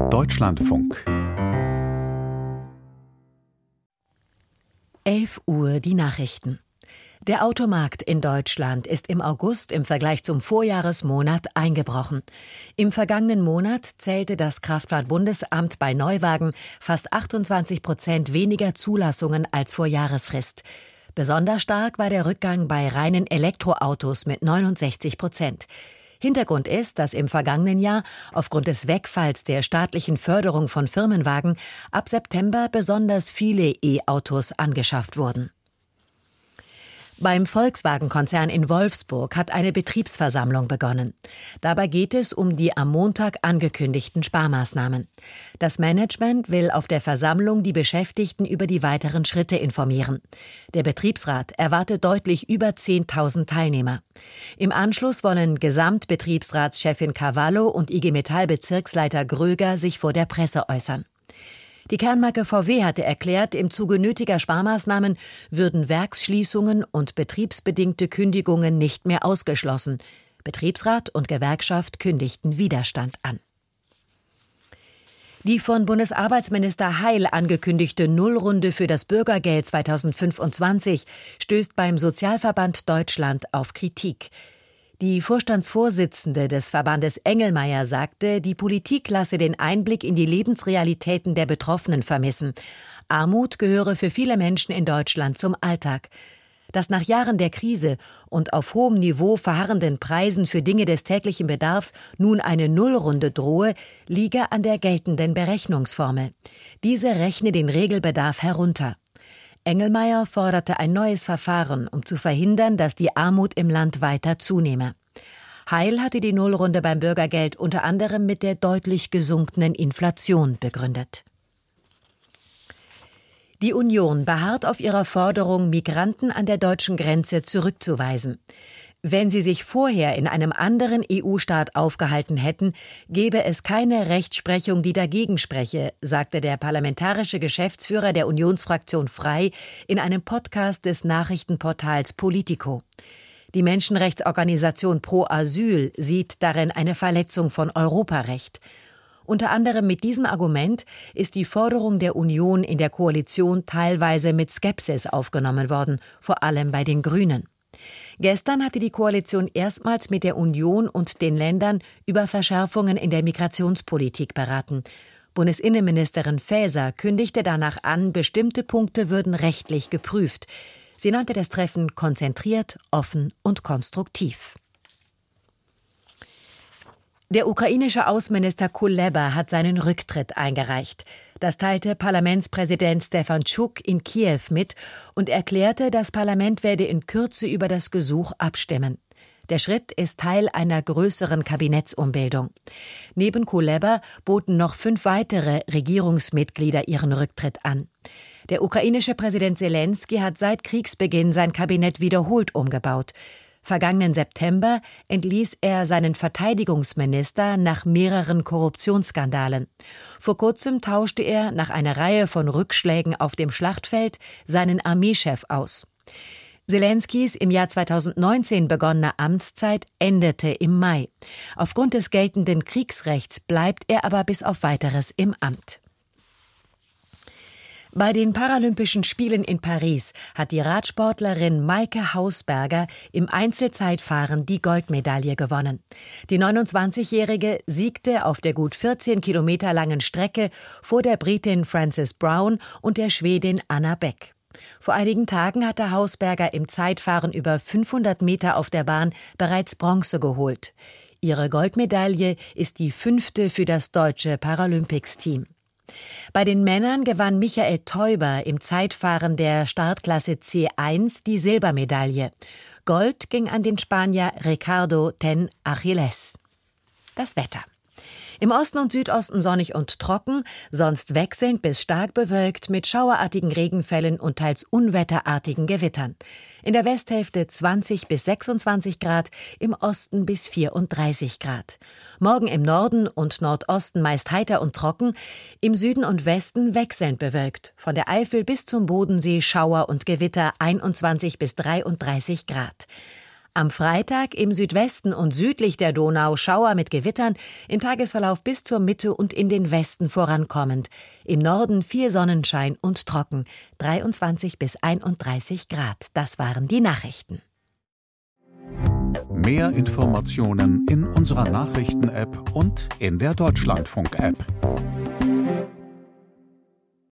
Deutschlandfunk 11 Uhr die Nachrichten. Der Automarkt in Deutschland ist im August im Vergleich zum Vorjahresmonat eingebrochen. Im vergangenen Monat zählte das Kraftfahrtbundesamt bei Neuwagen fast 28% weniger Zulassungen als vor Jahresfrist. Besonders stark war der Rückgang bei reinen Elektroautos mit 69%. Hintergrund ist, dass im vergangenen Jahr aufgrund des Wegfalls der staatlichen Förderung von Firmenwagen ab September besonders viele E-Autos angeschafft wurden. Beim Volkswagen-Konzern in Wolfsburg hat eine Betriebsversammlung begonnen. Dabei geht es um die am Montag angekündigten Sparmaßnahmen. Das Management will auf der Versammlung die Beschäftigten über die weiteren Schritte informieren. Der Betriebsrat erwartet deutlich über 10.000 Teilnehmer. Im Anschluss wollen Gesamtbetriebsratschefin Cavallo und IG Metall-Bezirksleiter Gröger sich vor der Presse äußern. Die Kernmarke VW hatte erklärt, im Zuge nötiger Sparmaßnahmen würden Werksschließungen und betriebsbedingte Kündigungen nicht mehr ausgeschlossen. Betriebsrat und Gewerkschaft kündigten Widerstand an. Die von Bundesarbeitsminister Heil angekündigte Nullrunde für das Bürgergeld 2025 stößt beim Sozialverband Deutschland auf Kritik. Die Vorstandsvorsitzende des Verbandes Engelmeier sagte, die Politik lasse den Einblick in die Lebensrealitäten der Betroffenen vermissen. Armut gehöre für viele Menschen in Deutschland zum Alltag. Dass nach Jahren der Krise und auf hohem Niveau verharrenden Preisen für Dinge des täglichen Bedarfs nun eine Nullrunde drohe, liege an der geltenden Berechnungsformel. Diese rechne den Regelbedarf herunter. Engelmeier forderte ein neues Verfahren, um zu verhindern, dass die Armut im Land weiter zunehme. Heil hatte die Nullrunde beim Bürgergeld unter anderem mit der deutlich gesunkenen Inflation begründet. Die Union beharrt auf ihrer Forderung, Migranten an der deutschen Grenze zurückzuweisen. Wenn sie sich vorher in einem anderen EU-Staat aufgehalten hätten, gäbe es keine Rechtsprechung, die dagegen spreche, sagte der parlamentarische Geschäftsführer der Unionsfraktion Frei in einem Podcast des Nachrichtenportals Politico. Die Menschenrechtsorganisation Pro Asyl sieht darin eine Verletzung von Europarecht. Unter anderem mit diesem Argument ist die Forderung der Union in der Koalition teilweise mit Skepsis aufgenommen worden, vor allem bei den Grünen. Gestern hatte die Koalition erstmals mit der Union und den Ländern über Verschärfungen in der Migrationspolitik beraten. Bundesinnenministerin Faeser kündigte danach an, bestimmte Punkte würden rechtlich geprüft. Sie nannte das Treffen konzentriert, offen und konstruktiv. Der ukrainische Außenminister Kuleba hat seinen Rücktritt eingereicht. Das teilte Parlamentspräsident Stefanschuk in Kiew mit und erklärte, das Parlament werde in Kürze über das Gesuch abstimmen. Der Schritt ist Teil einer größeren Kabinettsumbildung. Neben Kuleba boten noch 5 weitere Regierungsmitglieder ihren Rücktritt an. Der ukrainische Präsident Selenskyj hat seit Kriegsbeginn sein Kabinett wiederholt umgebaut. Vergangenen September entließ er seinen Verteidigungsminister nach mehreren Korruptionsskandalen. Vor kurzem tauschte er nach einer Reihe von Rückschlägen auf dem Schlachtfeld seinen Armeechef aus. Selenskys im Jahr 2019 begonnene Amtszeit endete im Mai. Aufgrund des geltenden Kriegsrechts bleibt er aber bis auf Weiteres im Amt. Bei den Paralympischen Spielen in Paris hat die Radsportlerin Maike Hausberger im Einzelzeitfahren die Goldmedaille gewonnen. Die 29-Jährige siegte auf der gut 14 Kilometer langen Strecke vor der Britin Frances Brown und der Schwedin Anna Beck. Vor einigen Tagen hatte Hausberger im Zeitfahren über 500 Meter auf der Bahn bereits Bronze geholt. Ihre Goldmedaille ist die 5. für das deutsche Paralympics-Team. Bei den Männern gewann Michael Teuber im Zeitfahren der Startklasse C1 die Silbermedaille. Gold ging an den Spanier Ricardo Ten Achilles. Das Wetter. Im Osten und Südosten sonnig und trocken, sonst wechselnd bis stark bewölkt mit schauerartigen Regenfällen und teils unwetterartigen Gewittern. In der Westhälfte 20 bis 26 Grad, im Osten bis 34 Grad. Morgen im Norden und Nordosten meist heiter und trocken, im Süden und Westen wechselnd bewölkt. Von der Eifel bis zum Bodensee Schauer und Gewitter 21 bis 33 Grad. Am Freitag im Südwesten und südlich der Donau Schauer mit Gewittern, im Tagesverlauf bis zur Mitte und in den Westen vorankommend. Im Norden viel Sonnenschein und trocken, 23 bis 31 Grad. Das waren die Nachrichten. Mehr Informationen in unserer Nachrichten-App und in der Deutschlandfunk-App.